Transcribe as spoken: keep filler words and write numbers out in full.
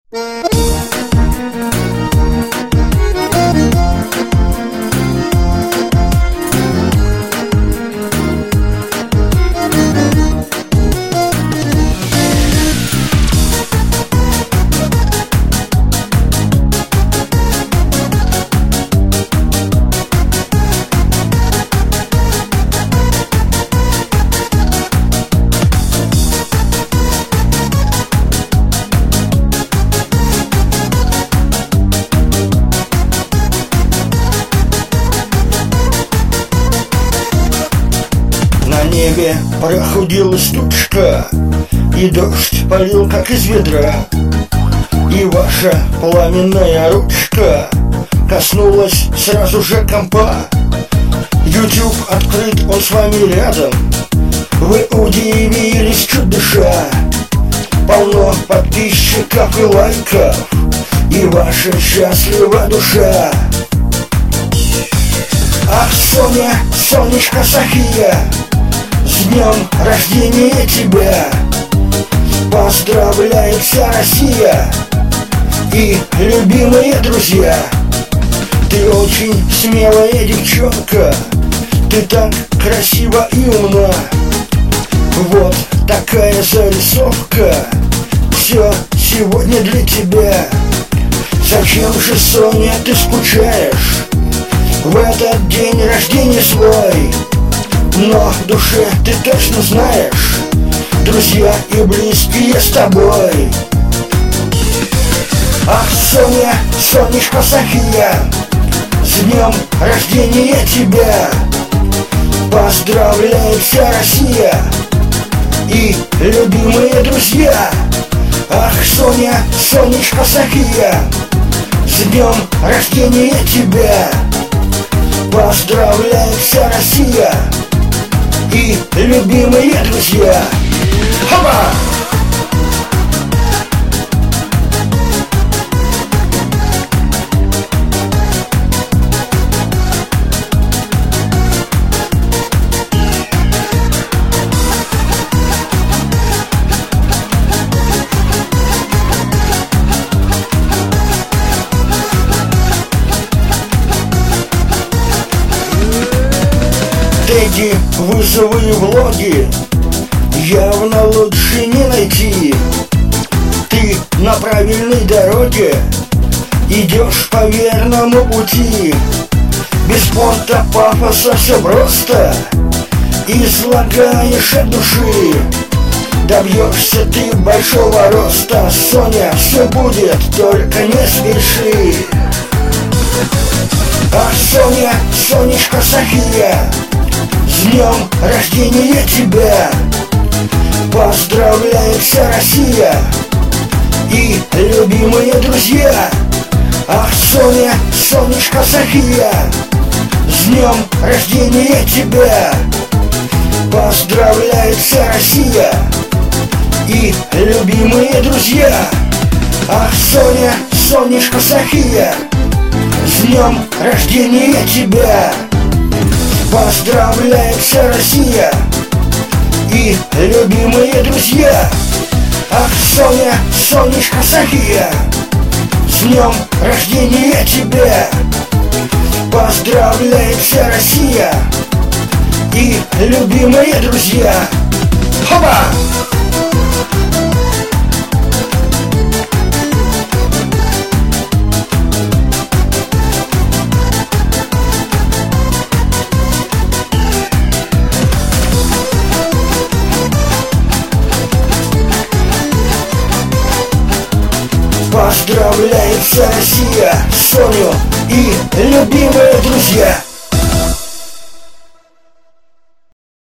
На небе прохудилась тучка, и дождь полил, как из ведра. И ваша пламенная ручка коснулась сразу же компа. YouTube открыт, он с вами рядом. Вы удивились, чуть дыша. Полно подписчиков и лайков, и ваша счастлива душа. Ах, Соня, солнышко София, с днем рождения тебя! Поздравляет вся Россия и любимые друзья. Ты очень смелая девчонка, ты так красива и умна. Вот такая зарисовка, все сегодня для тебя. Зачем же, Соня, ты скучаешь в этот день рождения свой? Но в душе ты точно знаешь, друзья и близкие с тобой. Ах, Соня, солнышко София, с днем рождения тебя! Поздравляет вся Россия и любимые друзья. Ах, Соня, солнышко София, с днем рождения тебя! Поздравляет вся Россия и любимые друзья. Хоба! Эти вызовы и влоги явно лучше не найти. Ты на правильной дороге, идешь по верному пути. Без понта, пафоса, все просто излагаешь от души. Добьешься ты большого роста, Соня, все будет, только не спеши. Ах, Соня, солнышко София, с днем рождения тебя! Поздравляет вся Россия и любимые друзья. Ах, Соня, солнышко София, с днем рождения тебя! Поздравляет вся Россия и любимые друзья. Ах, Соня, солнышко София, с днем рождения тебя! Поздравляет вся Россия и любимые друзья. Ах, Соня, солнышко София, с днем рождения тебя! Поздравляет вся Россия и любимые друзья. Хоба! Поздравляет вся Россия, Соню и любимые друзья.